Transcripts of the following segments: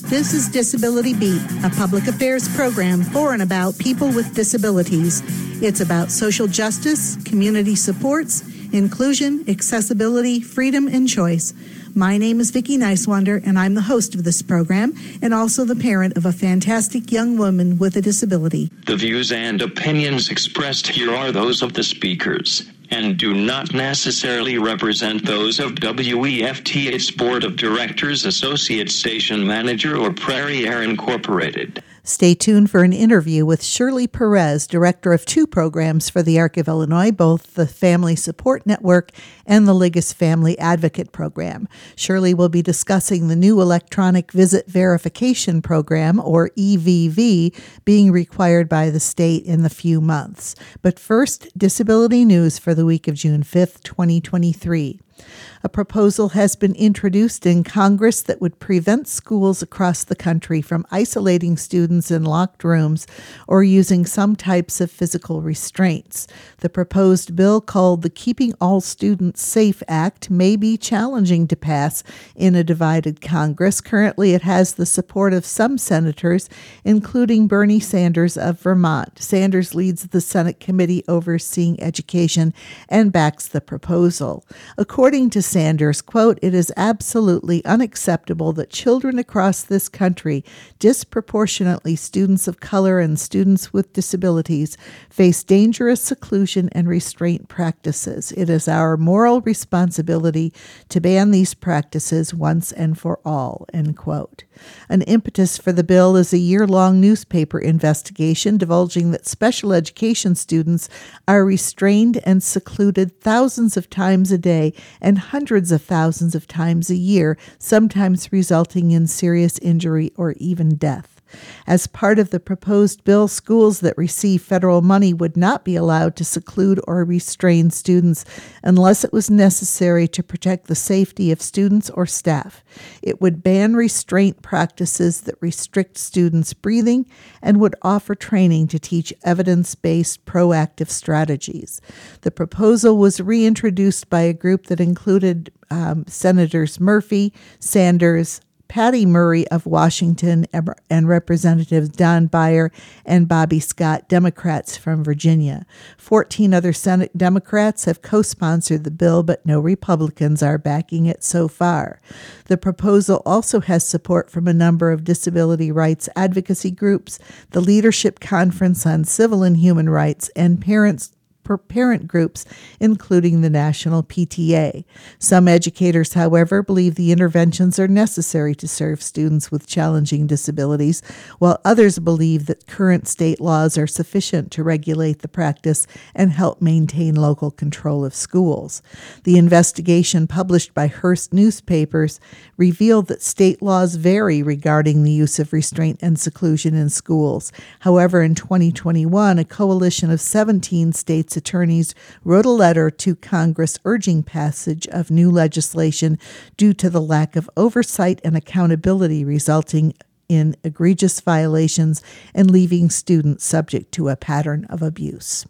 This is Disability Beat, a public affairs program for and about people with disabilities. It's about social justice, community supports, inclusion, accessibility, freedom, and choice. My name is Vicki Nicewonder, and I'm the host of this program and also the parent of a fantastic young woman with a disability. The views and opinions expressed here are those of the speakers and do not necessarily represent those of WEFT, its Board of Directors, Associate Station Manager, or Prairie Air Incorporated. Stay tuned for an interview with Shirley Perez, director of two programs for the Arc of Illinois, both the Family Support Network and the Liggis Family Advocate Program. Shirley will be discussing the new Electronic Visit Verification Program, or EVV, being required by the state in the few months. But first, disability news for the week of June 5th, 2023. A proposal has been introduced in Congress that would prevent schools across the country from isolating students in locked rooms or using some types of physical restraints. The proposed bill, called the Keeping All Students Safe Act, may be challenging to pass in a divided Congress. Currently, it has the support of some senators, including Bernie Sanders of Vermont. Sanders leads the Senate committee overseeing education and backs the proposal. According to Sanders, quote, "It is absolutely unacceptable that children across this country, disproportionately students of color and students with disabilities, face dangerous seclusion and restraint practices. It is our moral responsibility to ban these practices once and for all," end quote. An impetus for the bill is a year-long newspaper investigation divulging that special education students are restrained and secluded thousands of times a day and hundreds of thousands of times a year, sometimes resulting in serious injury or even death. As part of the proposed bill, schools that receive federal money would not be allowed to seclude or restrain students unless it was necessary to protect the safety of students or staff. It would ban restraint practices that restrict students' breathing and would offer training to teach evidence-based proactive strategies. The proposal was reintroduced by a group that included Senators Murphy, Sanders, Patty Murray of Washington, and Representatives Don Beyer and Bobby Scott, Democrats from Virginia. 14 other Senate Democrats have co-sponsored the bill, but no Republicans are backing it so far. The proposal also has support from a number of disability rights advocacy groups, the Leadership Conference on Civil and Human Rights, and parent groups, including the National PTA. Some educators, however, believe the interventions are necessary to serve students with challenging disabilities, while others believe that current state laws are sufficient to regulate the practice and help maintain local control of schools. The investigation published by Hearst newspapers revealed that state laws vary regarding the use of restraint and seclusion in schools. However, in 2021, a coalition of 17 states attorneys wrote a letter to Congress urging passage of new legislation due to the lack of oversight and accountability resulting in egregious violations and leaving students subject to a pattern of abuse.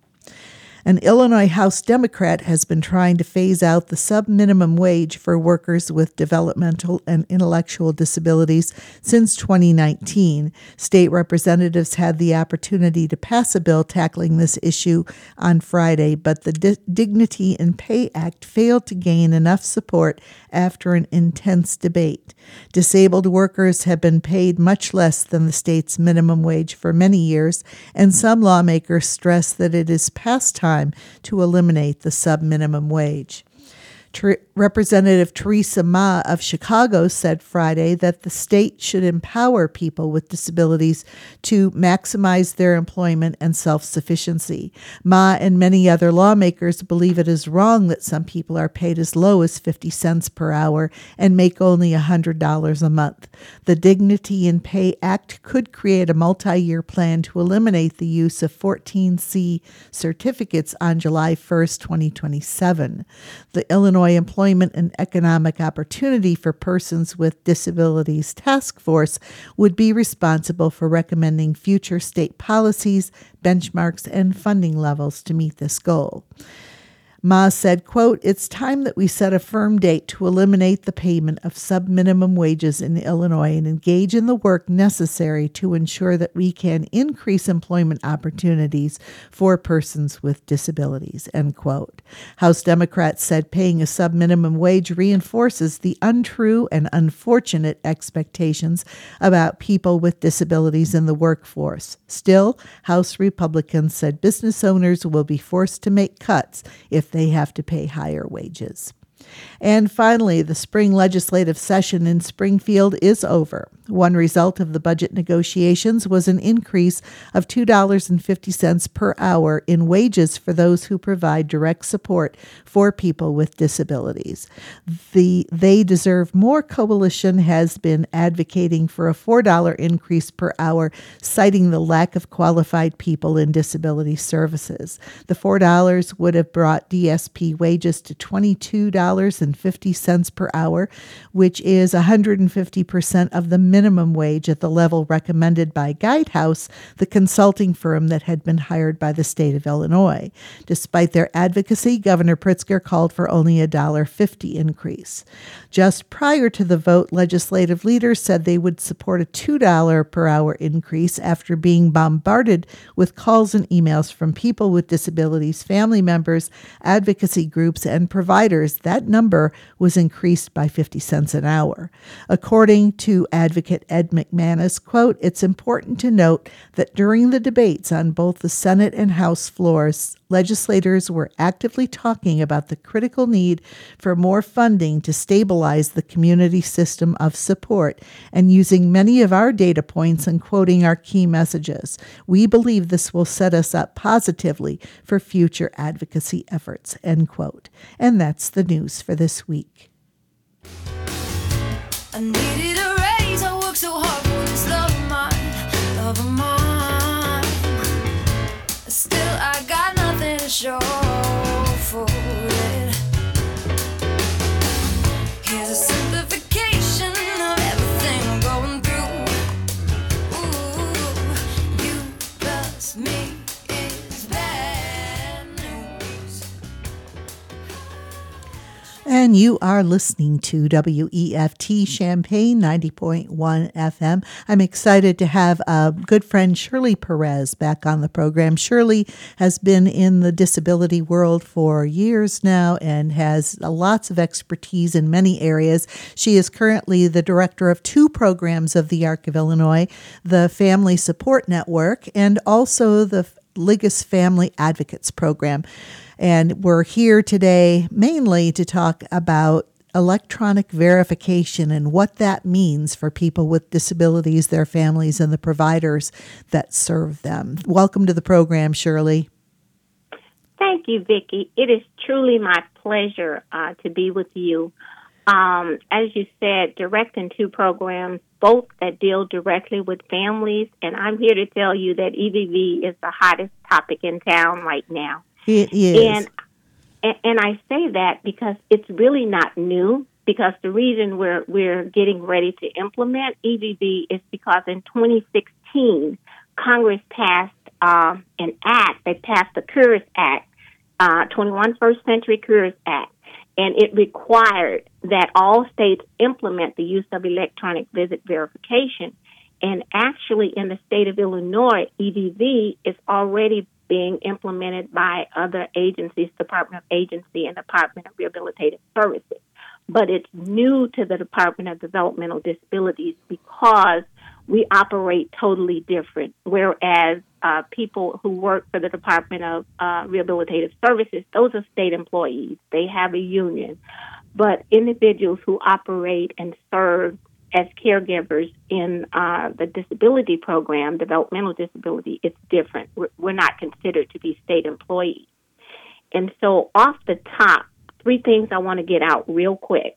An Illinois House Democrat has been trying to phase out the sub-minimum wage for workers with developmental and intellectual disabilities since 2019. State representatives had the opportunity to pass a bill tackling this issue on Friday, but the Dignity in Pay Act failed to gain enough support after an intense debate. Disabled workers have been paid much less than the state's minimum wage for many years, and some lawmakers stress that it is past time to eliminate the sub-minimum wage. Representative Teresa Ma of Chicago said Friday that the state should empower people with disabilities to maximize their employment and self-sufficiency. Ma and many other lawmakers believe it is wrong that some people are paid as low as 50 cents per hour and make only $100 a month. The Dignity in Pay Act could create a multi-year plan to eliminate the use of 14C certificates on July 1st, 2027. The Illinois Employment and Economic Opportunity for Persons with Disabilities Task Force would be responsible for recommending future state policies, benchmarks, and funding levels to meet this goal. Ma said, quote, "It's time that we set a firm date to eliminate the payment of sub-minimum wages in Illinois and engage in the work necessary to ensure that we can increase employment opportunities for persons with disabilities," end quote. House Democrats said paying a sub-minimum wage reinforces the untrue and unfortunate expectations about people with disabilities in the workforce. Still, House Republicans said business owners will be forced to make cuts if they have to pay higher wages. And finally, the spring legislative session in Springfield is over. One result of the budget negotiations was an increase of $2.50 per hour in wages for those who provide direct support for people with disabilities. The They Deserve More coalition has been advocating for a $4 increase per hour, citing the lack of qualified people in disability services. The $4 would have brought DSP wages to $22.50 per hour, which is 150% of the minimum wage at the level recommended by Guidehouse, the consulting firm that had been hired by the state of Illinois. Despite their advocacy, Governor Pritzker called for only a $1.50 increase. Just prior to the vote, legislative leaders said they would support a $2 per hour increase after being bombarded with calls and emails from people with disabilities, family members, advocacy groups, and providers. That number was increased by 50 cents an hour. According to advocate Ed McManus, quote, "It's important to note that during the debates on both the Senate and House floors, legislators were actively talking about the critical need for more funding to stabilize the community system of support and using many of our data points and quoting our key messages. We believe this will set us up positively for future advocacy efforts," end quote. And that's the news for this week. I needed a raise, I worked so hard for this love of mine. Still, I got nothing to show for it. Here's a simplification of everything I'm going through. Ooh, you plus me is bad news. And you are listening to WEFT Champaign 90.1 FM. I'm excited to have a good friend, Shirley Perez, back on the program. Shirley has been in the disability world for years now and has lots of expertise in many areas. She is currently the director of 2 programs of the ARC of Illinois, the Family Support Network and also the Liggis Family Advocates Program. And we're here today mainly to talk about electronic verification and what that means for people with disabilities, their families, and the providers that serve them. Welcome to the program, Shirley. Thank you, Vicki. It is truly my pleasure to be with you. As you said, directing 2 programs, both that deal directly with families, and I'm here to tell you that EVV is the hottest topic in town right now. It is. And I say that because it's really not new, because the reason we're getting ready to implement EVV is because in 2016, Congress passed an act. They passed the Cures Act, 21 First Century Cures Act, and it required that all states implement the use of electronic visit verification. And actually, in the state of Illinois, EVV is already being implemented by other agencies, Department of Agency and Department of Rehabilitative Services. But it's new to the Department of Developmental Disabilities because we operate totally different, whereas people who work for the Department of Rehabilitative Services, those are state employees. They have a union. But individuals who operate and serve as caregivers in the disability program, developmental disability, it's different. We're not considered to be state employees. And so off the top, 3 things I want to get out real quick.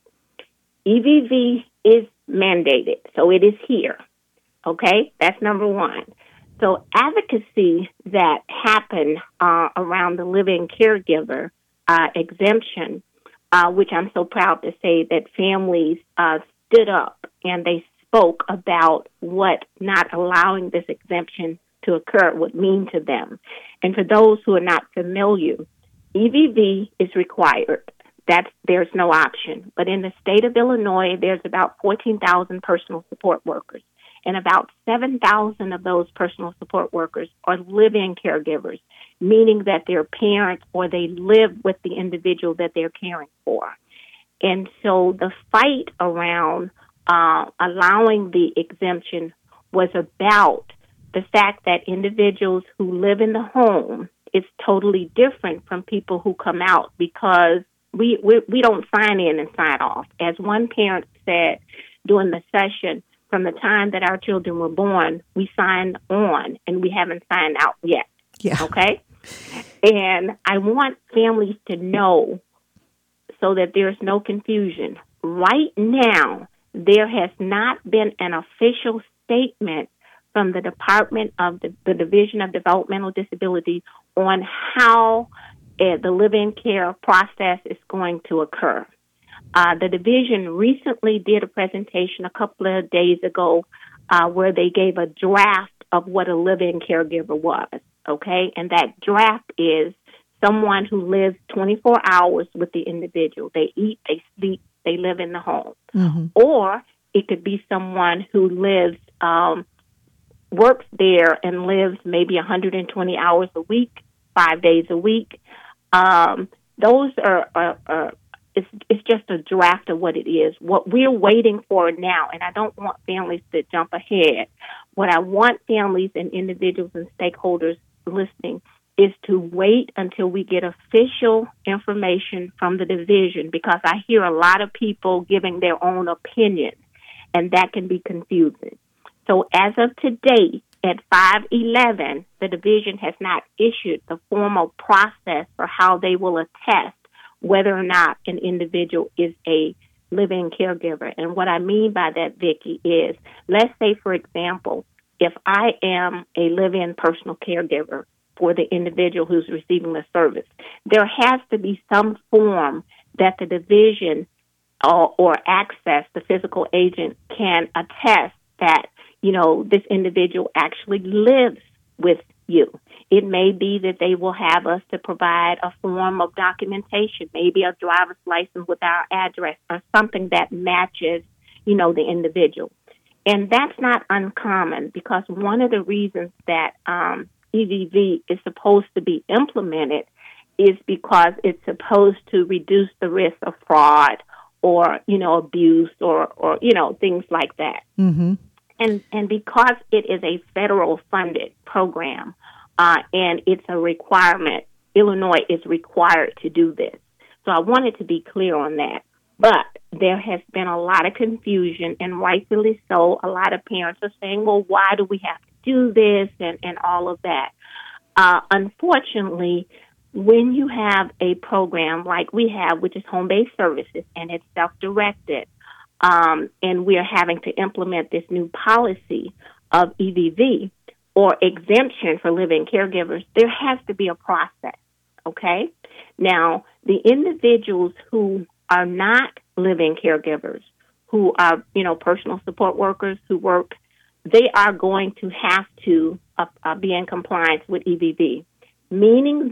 EVV is mandated, so it is here. Okay? That's number 1. So advocacy that happened around the living caregiver exemption, which I'm so proud to say that families stood up and they spoke about what not allowing this exemption to occur would mean to them. And for those who are not familiar, EVV is required. There's no option. But in the state of Illinois, there's about 14,000 personal support workers, and about 7,000 of those personal support workers are live-in caregivers, meaning that they're parents or they live with the individual that they're caring for. And so the fight around allowing the exemption was about the fact that individuals who live in the home is totally different from people who come out, because we don't sign in and sign off. As one parent said during the session, from the time that our children were born, we signed on and we haven't signed out yet. Yeah. Okay? And I want families to know, so that there's no confusion. Right now, there has not been an official statement from the Department of the Division of Developmental Disability on how the live-in care process is going to occur. The division recently did a presentation a couple of days ago where they gave a draft of what a live-in caregiver was, okay? And that draft is someone who lives 24 hours with the individual. They eat, they sleep, they live in the home. Mm-hmm. Or it could be someone who lives, works there and lives maybe 120 hours a week, 5 days a week. Those are it's just a draft of what it is. What we're waiting for now, and I don't want families to jump ahead, what I want families and individuals and stakeholders listening is to wait until we get official information from the division, because I hear a lot of people giving their own opinion, and that can be confusing. So as of today, at 5/11, the division has not issued the formal process for how they will attest whether or not an individual is a live-in caregiver. And what I mean by that, Vicki, is, let's say, for example, if I am a live-in personal caregiver for the individual who's receiving the service, there has to be some form that the division or access, the physical agent, can attest that, you know, this individual actually lives with you. It may be that they will have us to provide a form of documentation, maybe a driver's license with our address or something that matches, you know, the individual. And that's not uncommon, because one of the reasons that EVV is supposed to be implemented is because it's supposed to reduce the risk of fraud or, you know, abuse or you know, things like that. Mm-hmm. And because it is a federal funded program and it's a requirement, Illinois is required to do this. So I wanted to be clear on that. But there has been a lot of confusion, and rightfully so. A lot of parents are saying, well, why do we have to do this and all of that? Unfortunately, when you have a program like we have, which is home-based services, and it's self-directed, and we're having to implement this new policy of EVV or exemption for live-in caregivers, there has to be a process, okay? Now, the individuals who are not live-in caregivers, who are, you know, personal support workers who work, they are going to have to be in compliance with EVV, meaning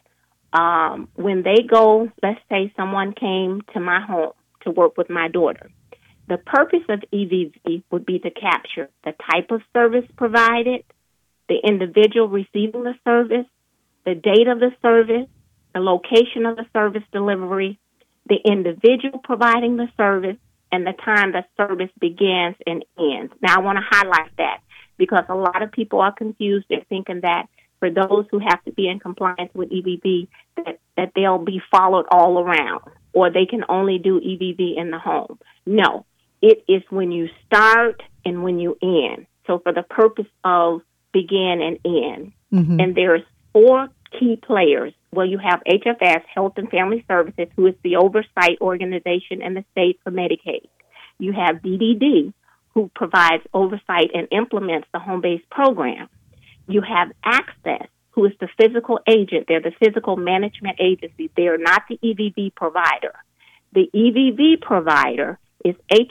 that when they go, let's say someone came to my home to work with my daughter, the purpose of EVV would be to capture the type of service provided, the individual receiving the service, the date of the service, the location of the service delivery, the individual providing the service, and the time the service begins and ends. Now, I want to highlight that because a lot of people are confused. They're thinking that for those who have to be in compliance with EVV, that they'll be followed all around, or they can only do EVV in the home. No, it is when you start and when you end. So for the purpose of begin and end. Mm-hmm. And there's 4 key players. Well, you have HFS, Health and Family Services, who is the oversight organization in the state for Medicaid. You have DDD, who provides oversight and implements the home-based program. You have Access, who is the physical agent. They're the physical management agency. They are not the EVV provider. The EVV provider is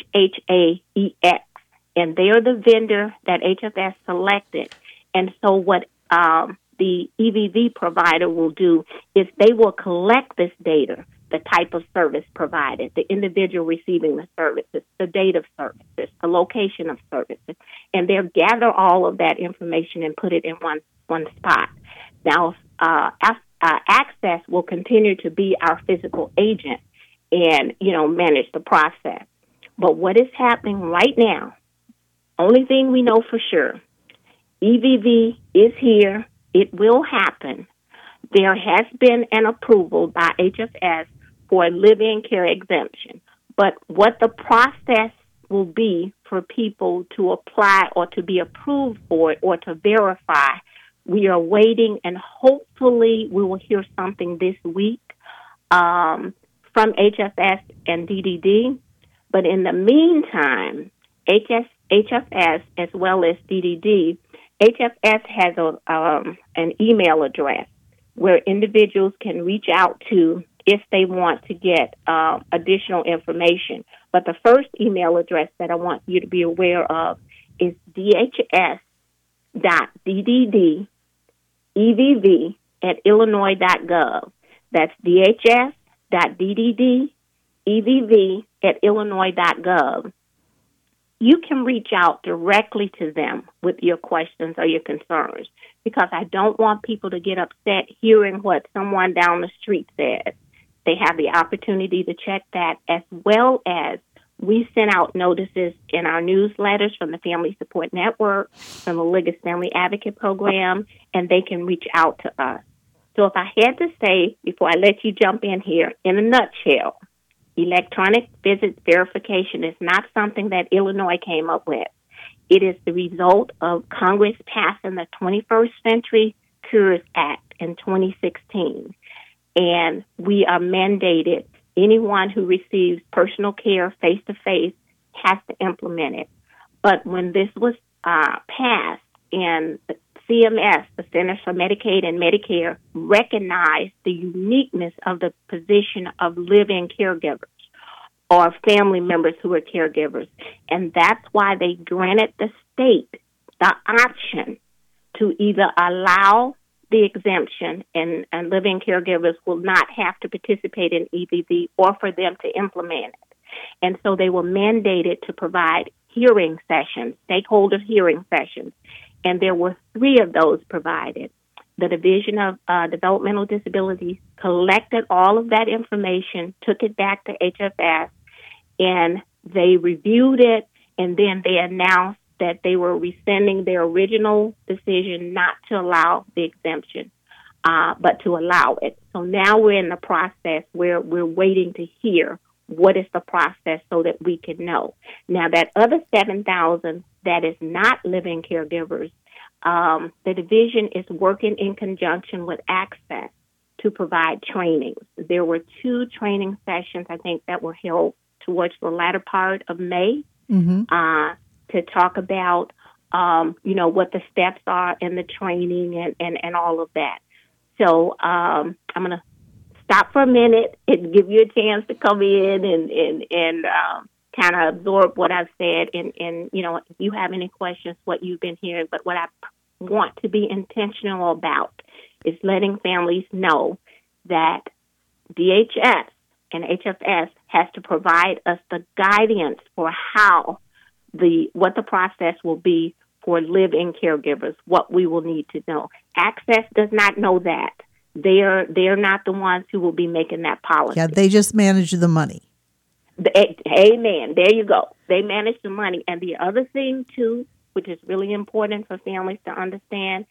HHAEX, and they are the vendor that HFS selected. And so what the EVV provider will do is they will collect this data, the type of service provided, the individual receiving the services, the date of services, the location of services, and they'll gather all of that information and put it in one spot. Now, Access will continue to be our physical agent and, manage the process. But what is happening right now, only thing we know for sure, EVV is here. It will happen. There has been an approval by HFS for a live-in care exemption. But what the process will be for people to apply or to be approved for it or to verify, we are waiting, and hopefully we will hear something this week from HFS and DDD. But in the meantime, HFS as well as DDD, HFS has an email address where individuals can reach out to if they want to get additional information. But the first email address that I want you to be aware of is dhs.dddevv@illinois.gov. That's dhs.dddevv@illinois.gov. You can reach out directly to them with your questions or your concerns, because I don't want people to get upset hearing what someone down the street says. They have the opportunity to check that, as well as we send out notices in our newsletters from the Family Support Network, from the Liggett Family Advocate Program, and they can reach out to us. So if I had to say, before I let you jump in here, in a nutshell, electronic visit verification is not something that Illinois came up with. It is the result of Congress passing the 21st Century Cures Act in 2016. And we are mandated, anyone who receives personal care face-to-face has to implement it. But when this was passed, and CMS, the Centers for Medicaid and Medicare, recognized the uniqueness of the position of live-in caregivers or family members who are caregivers. And that's why they granted the state the option to either allow the exemption, and live-in caregivers will not have to participate in EVV, or for them to implement it. And so they were mandated to provide hearing sessions, stakeholder hearing sessions, and there were 3 of those provided. The Division of Developmental Disabilities collected all of that information, took it back to HFS, and they reviewed it, and then they announced that they were rescinding their original decision not to allow the exemption, but to allow it. So now we're in the process where we're waiting to hear what is the process so that we can know. Now, that other 7,000 that is not live-in caregivers, the division is working in conjunction with Access to provide trainings. There were 2 training sessions, I think, that were held towards the latter part of May, to talk about, what the steps are in the training and all of that. So I'm going to stop for a minute and give you a chance to come in and kind of absorb what I've said. And, if you have any questions, what you've been hearing. But what I want to be intentional about is letting families know that DHS and HFS has to provide us the guidance for what the process will be for live-in caregivers, what we will need to know. Access does not know that. They're not the ones who will be making that policy. Yeah, they just manage the money. Amen. There you go. They manage the money. And the other thing, too, which is really important for families to understand,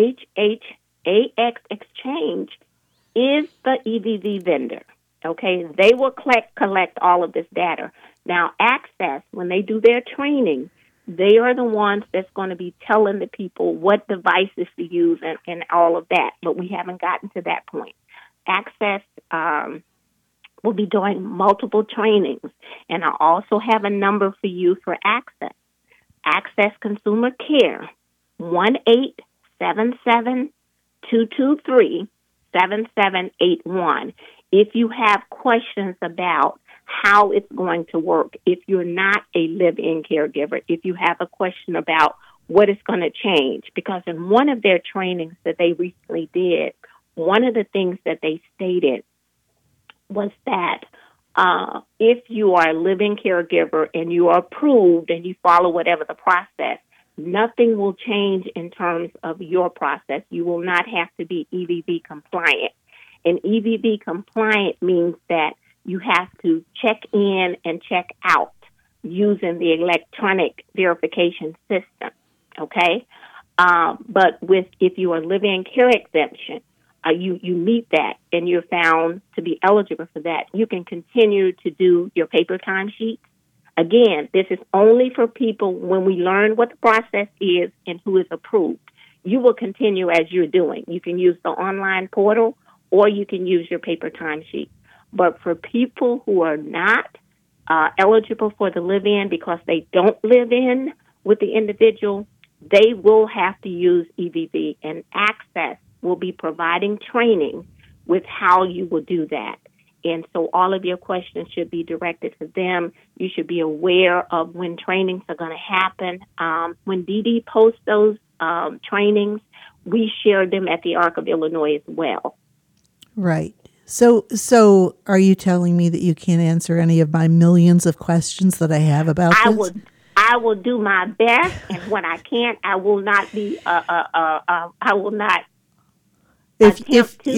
HHAX Exchange is the EVV vendor. Okay, they will collect all of this data. Now, Access, when they do their training, they are the ones that's going to be telling the people what devices to use and all of that. But we haven't gotten to that point. Access will be doing multiple trainings. And I also have a number for you for Access. Access Consumer Care, 1-877-223-7781. If you have questions about how it's going to work, if you're not a live-in caregiver, if you have a question about what is going to change. Because in one of their trainings that they recently did, one of the things that they stated was that if you are a living caregiver and you are approved and you follow whatever the process, nothing will change in terms of your process. You will not have to be EVV compliant. And EVV compliant means that you have to check in and check out using the electronic verification system, okay? But if you are living care exemption, you meet that and you're found to be eligible for that, you can continue to do your paper timesheets. Again, this is only for people when we learn what the process is and who is approved. You will continue as you're doing. You can use the online portal or you can use your paper timesheet. But for people who are not eligible for the live-in because they don't live in with the individual, they will have to use EVV, and Access will be providing training with how you will do that. And so all of your questions should be directed to them. You should be aware of when trainings are going to happen. When Dee Dee posts those trainings, we share them at the Arc of Illinois as well. Right. So are you telling me that you can't answer any of my millions of questions that I have about this? I will do my best, and when I can't, I will not be. I will not. We'll get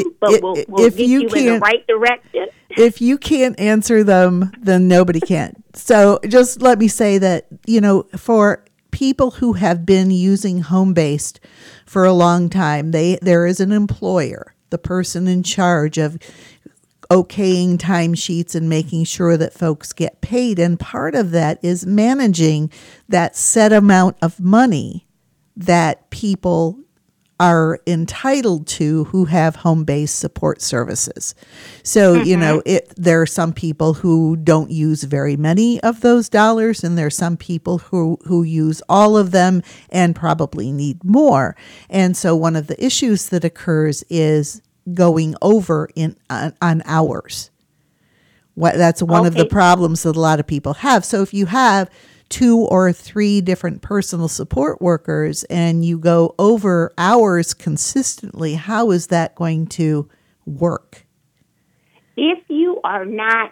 you in the right direction. If you can't answer them, then nobody can. So just let me say that, for people who have been using home-based for a long time, there is an employer, the person in charge of okaying timesheets and making sure that folks get paid. And part of that is managing that set amount of money that people are entitled to who have home-based support services. So, there are some people who don't use very many of those dollars, and there are some people who use all of them and probably need more. And so one of the issues that occurs is going over on hours. That's one of the problems that a lot of people have. So if you have 2 or 3 different personal support workers and you go over hours consistently, how is that going to work? If you are not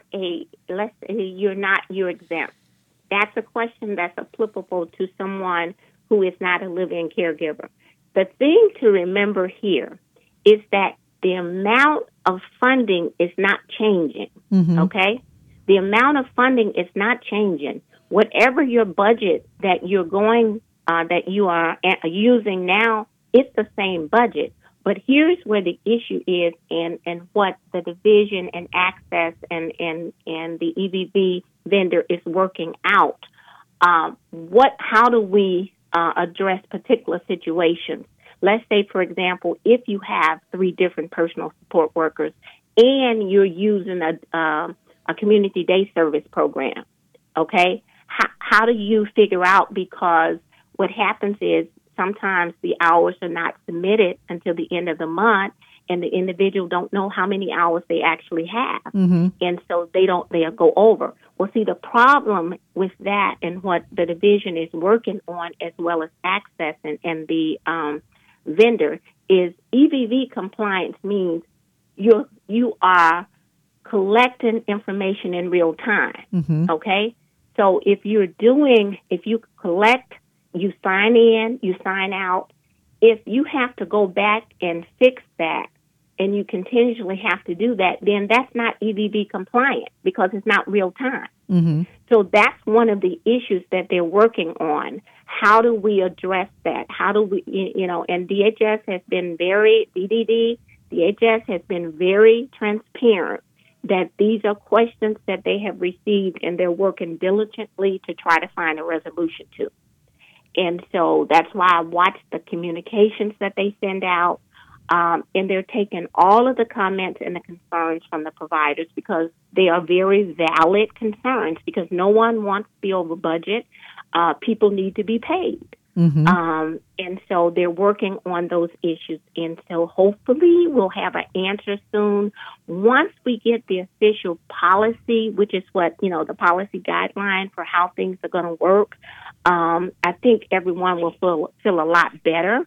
you're exempt. That's a question that's applicable to someone who is not a live-in caregiver. The thing to remember here is that the amount of funding is not changing, okay? The amount of funding is not changing. Whatever your budget that you are using now, it's the same budget. But here's where the issue is, and what the division and Access and the EVV vendor is working out. How do we address particular situations? Let's say, for example, if you have 3 different personal support workers and you're using a community day service program, okay? How do you figure out? Because what happens is sometimes the hours are not submitted until the end of the month, and the individual don't know how many hours they actually have, and so they'll go over. Well, see, the problem with that and what the division is working on, as well as Access and the vendor, is EVV compliance means you are collecting information in real time, okay? So if you collect, you sign in, you sign out. If you have to go back and fix that, and you continually have to do that, then that's not EVV compliant because it's not real time. So that's one of the issues that they're working on. How do we address that? How do we, and DHS has been DHS has been very transparent that these are questions that they have received, and they're working diligently to try to find a resolution to. And so that's why I watch the communications that they send out, and they're taking all of the comments and the concerns from the providers because they are very valid concerns, because no one wants to be over budget. People need to be paid. And so they're working on those issues. And so hopefully we'll have an answer soon. Once we get the official policy, which is what, the policy guideline for how things are going to work, I think everyone will feel a lot better,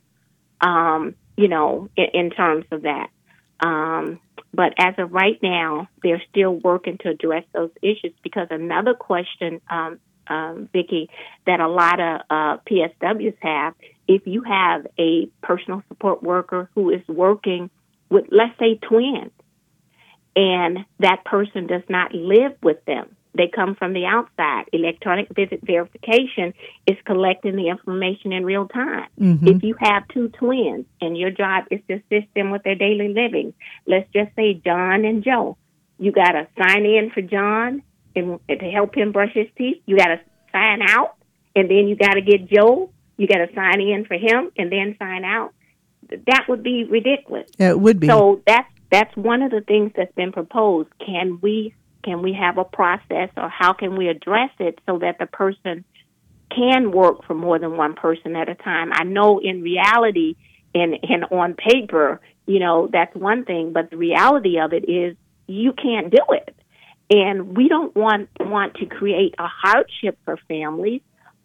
in terms of that. But as of right now, they're still working to address those issues, because another question, Vicki, that a lot of PSWs have, if you have a personal support worker who is working with, let's say, twins, and that person does not live with them, they come from the outside. Electronic visit verification is collecting the information in real time. Mm-hmm. If you have two twins and your job is to assist them with their daily living, let's just say John and Joe, you got to sign in for John and to help him brush his teeth. You got to sign out, and then you got to get Joe. You got to sign in for him and then sign out. That would be ridiculous. Yeah, it would be. So that's one of the things that's been proposed. Can we have a process, or how can we address it so that the person can work for more than one person at a time? I know in reality and on paper, that's one thing, but the reality of it is you can't do it. And we don't want to create a hardship for families,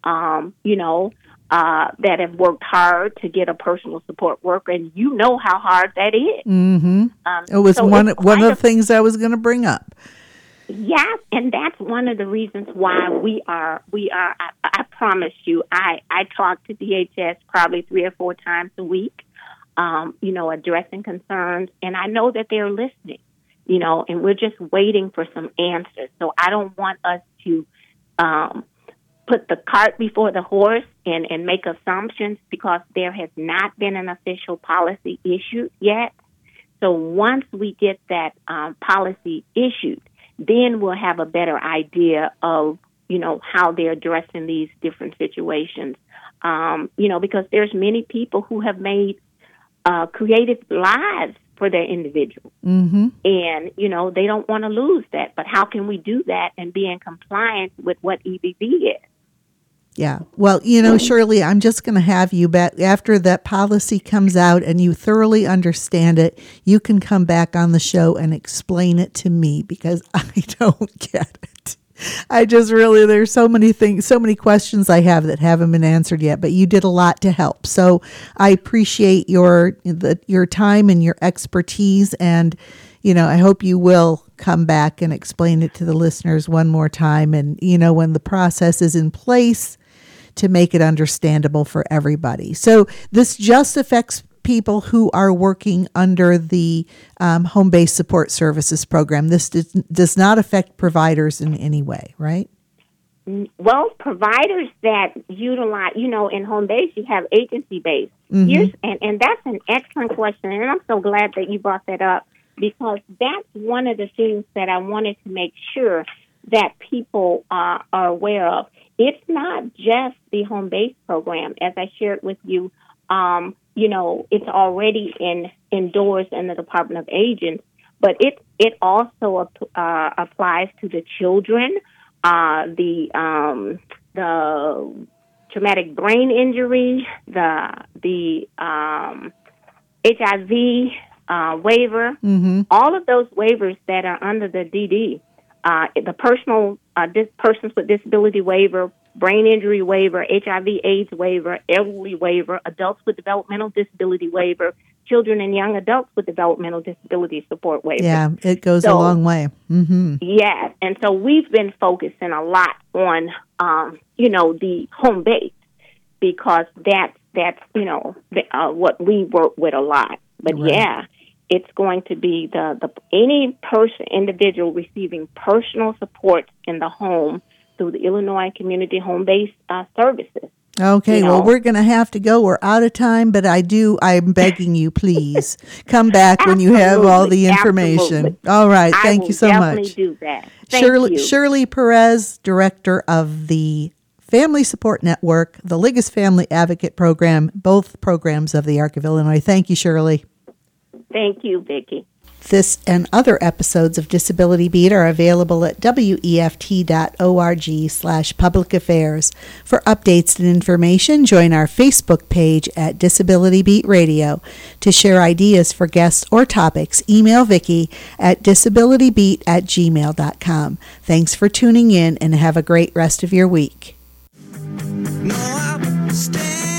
that have worked hard to get a personal support worker, and how hard that is. Mm-hmm. It was so one of the things I was going to bring up. Yes, and that's one of the reasons why we are. I promise you, I talk to DHS probably 3 or 4 times a week, addressing concerns, and I know that they're listening, and we're just waiting for some answers. So I don't want us to put the cart before the horse and make assumptions, because there has not been an official policy issued yet. So once we get that policy issued, then we'll have a better idea of, how they're addressing these different situations. Because there's many people who have made creative lives for their individuals. Mm-hmm. And, they don't want to lose that. But how can we do that and be in compliance with what EBB is? Yeah. Well, Shirley, I'm just going to have you back after that policy comes out and you thoroughly understand it. You can come back on the show and explain it to me, because I don't get it. I just really, there's so many things, so many questions I have that haven't been answered yet, but you did a lot to help. So I appreciate your time and your expertise. And, I hope you will come back and explain it to the listeners one more time. And, when the process is in place, to make it understandable for everybody. So this just affects people who are working under the home-based support services program. This does not affect providers in any way, right? Well, providers that utilize, in home-based, you have agency-based. Mm-hmm. And that's an excellent question, and I'm so glad that you brought that up, because that's one of the things that I wanted to make sure that people are aware of. It's not just the home-based program. As I shared with you, it's already endorsed in the Department of Agents, but it also applies to the children, the traumatic brain injury, the HIV waiver, mm-hmm. all of those waivers that are under the DD. The persons with disability waiver, brain injury waiver, HIV/AIDS waiver, elderly waiver, adults with developmental disability waiver, children and young adults with developmental disability support waiver. Yeah, it goes a long way. Mm-hmm. Yes, and so we've been focusing a lot on, the home base, because that's what we work with a lot. But right. Yeah. It's going to be any individual receiving personal support in the home through the Illinois Community Home-Based Services. Okay, well, we're going to have to go. We're out of time, but I'm begging you, please, come back when you have all the information. Absolutely. All right, thank you so much. I will definitely do that. Thank you. Shirley Perez, Director of the Family Support Network, the Liggis Family Advocate Program, both programs of the Arc of Illinois. Thank you, Shirley. Thank you, Vicki. This and other episodes of Disability Beat are available at weft.org/public affairs. For updates and information, join our Facebook page at Disability Beat Radio. To share ideas for guests or topics, email Vicki at disabilitybeat@gmail.com. Thanks for tuning in, and have a great rest of your week. No, I'll stand